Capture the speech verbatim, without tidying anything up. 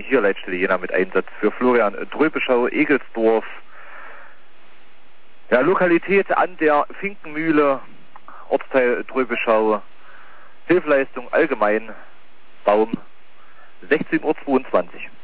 hier Leitstelle Jena mit Einsatz für Florian Dröbeschau, Egelsdorf. Ja, Lokalität an der Finkenmühle, Ortsteil Dröbeschau, Hilfeleistung allgemein, Baum, sechzehn Uhr zweiundzwanzig.